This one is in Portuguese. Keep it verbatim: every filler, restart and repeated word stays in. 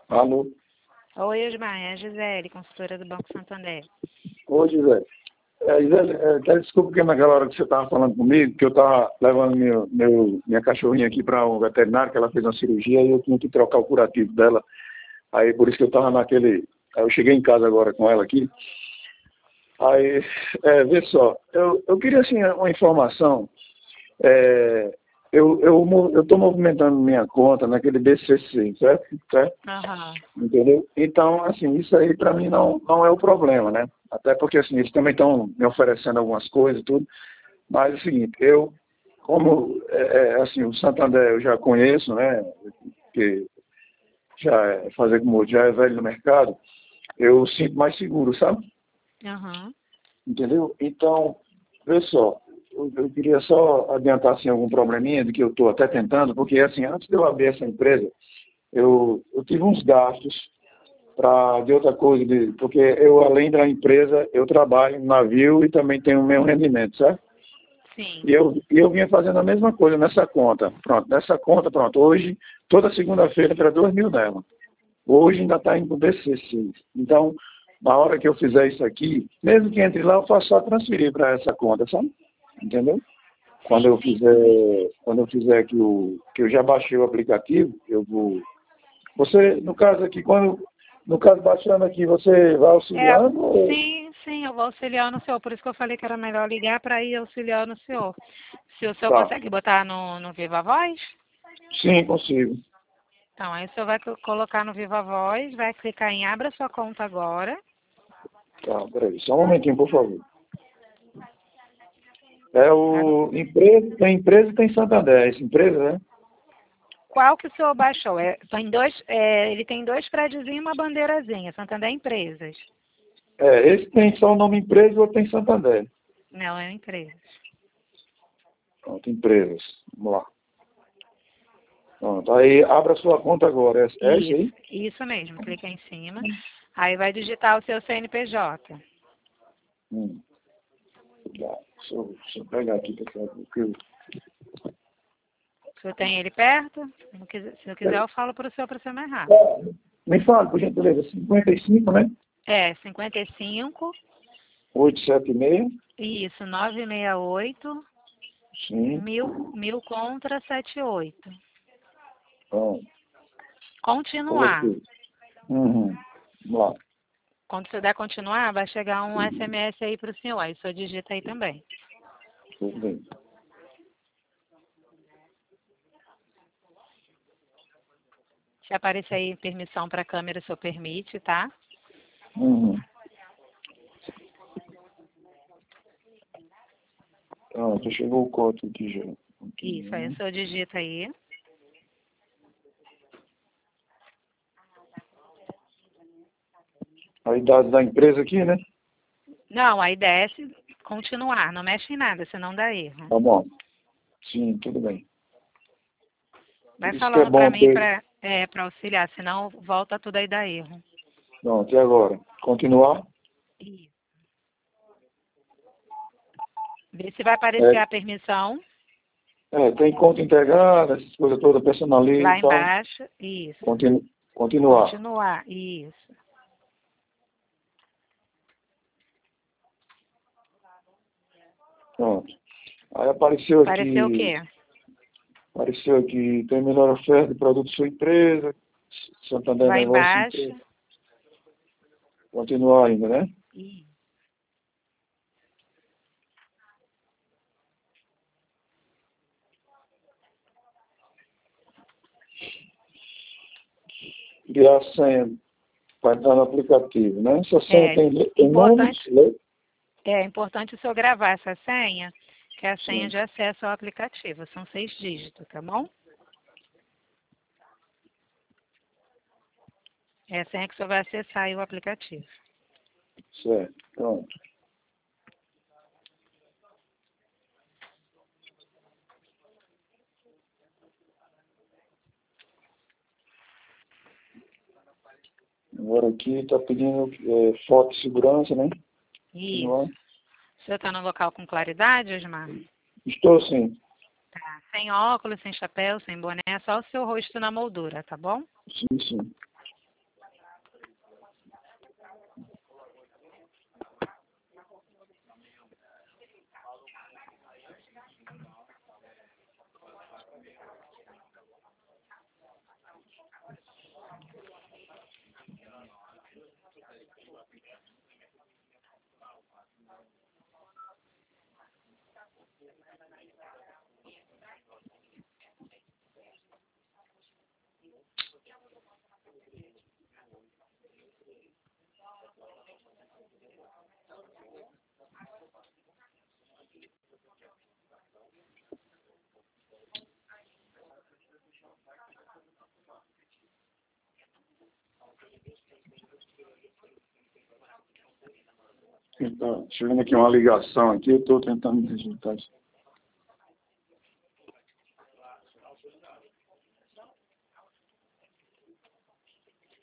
Alô? Oi, Osmar, é a Gisele, consultora do Banco Santander. Oi, Gisele. É, Gisele, é, até desculpa porque naquela hora que você estava falando comigo, que eu estava levando meu, meu, minha cachorrinha aqui para um veterinário, que ela fez uma cirurgia e eu tinha que trocar o curativo dela. Aí por isso que eu estava naquele... Aí eu cheguei em casa agora com ela aqui. Aí, é, vê só, eu, eu queria assim uma informação. É, eu eu eu estou movimentando minha conta naquele B C C, certo? certo? Aham. Entendeu? Então, assim, isso aí para mim não, não é o problema, né? Até porque, assim, eles também estão me oferecendo algumas coisas e tudo. Mas é o seguinte, eu, como, é, é, assim, o Santander eu já conheço, né? Que já é, fazer como já é velho no mercado, eu sinto mais seguro, sabe? Aham. Entendeu? Então, vê só, eu, eu queria só adiantar, assim, algum probleminha de que eu estou até tentando, porque, assim, antes de eu abrir essa empresa, eu, eu tive uns gastos para de outra coisa, de, porque eu, além da empresa, eu trabalho no navio e também tenho o meu rendimento, certo? Sim. E eu, e eu vinha fazendo a mesma coisa nessa conta. Pronto, nessa conta, pronto, hoje, toda segunda-feira, para dois mil dela. Hoje ainda está indo para o B C C. Então, na hora que eu fizer isso aqui, mesmo que entre lá, eu faço só transferir para essa conta, sabe? Entendeu? Quando Sim, eu sim. fizer, quando eu fizer que, o, que eu já baixei o aplicativo, eu vou... Você, no caso aqui, quando... No caso, baixando aqui, você vai É, auxiliando ou... sim, sim, eu vou auxiliar no senhor. Por isso que eu falei que era melhor ligar para ir auxiliar no senhor. Se o senhor Tá. consegue botar no, no Viva Voz, Sim, consigo. então aí o senhor vai co- colocar no Viva Voz, vai clicar em Abra sua conta agora. Tá, peraí. Só um momentinho, por favor. É Tá? o... Empresa, tem empresa e tem Santander. Essa empresa, né? Qual que o senhor baixou? É, tem dois, é, ele tem dois prédios e uma bandeirazinha, Santander Empresas. É, esse tem só o nome empresa e o outro tem Santander. Não, é empresas. Pronto, empresas. Vamos lá. Pronto, aí abra sua conta agora. É, é isso Isso, aí? isso mesmo, clica em cima. Aí vai digitar o seu C N P J. Hum. Tá. Deixa eu, deixa eu pegar aqui, pessoal. Porque eu... O senhor tem ele perto? Se não quiser, se não quiser eu falo para o senhor para ser mais rápido. Ah, me fala, por gentileza. cinquenta e cinco, né? É, cinquenta e cinco, oitocentos e setenta e seis. isso, novecentos e sessenta e oito, Sim. mil, mil contra setenta e oito. Pronto. Continuar. Coloquei. Uhum. Vamos lá. Quando você der continuar, vai chegar um S M S aí para o senhor. Aí o senhor digita aí também. Tudo bem. Se aparecer aí permissão para a câmera, o senhor permite, tá? Uhum. Pronto, chegou o código aqui já. Isso, aí o Continua. senhor digita aí. A idade da empresa aqui, né? Não, aí desce, continuar, não mexe em nada, senão dá erro. Tá bom. Sim, tudo bem. Vai Por isso que é falando para bom mim ter... para é, para auxiliar, senão volta tudo aí dá erro. Pronto, e agora? Continuar? Isso. Vê se vai aparecer É, a permissão é, tem conta integrada, essas coisas todas, personaliza lá e tal. embaixo. Isso. Continu... Continuar. Continuar. Isso. Pronto. Aí apareceu Apareceu o aqui, quê? apareceu aqui, tem melhor oferta de produto de sua empresa, Santander Lá Negócio embaixo. Empresa. Continuar ainda, né? Isso. Criar a senha para entrar no aplicativo, né? Essa senha É tem, le- tem nomes, importante, le- é importante o senhor gravar essa senha, que é a senha Sim, de acesso ao aplicativo. São seis dígitos, tá bom? É a senha que o senhor vai acessar aí o aplicativo. certo. Pronto. Agora aqui está pedindo é, foto de segurança, né? Isso. Continuar. O senhor está no local com claridade, Osmar? Estou sim. Tá. Sem óculos, sem chapéu, sem boné, só o seu rosto na moldura, tá bom? Sim, sim. Então, chegando aqui uma ligação aqui, eu estou tentando digitar isso.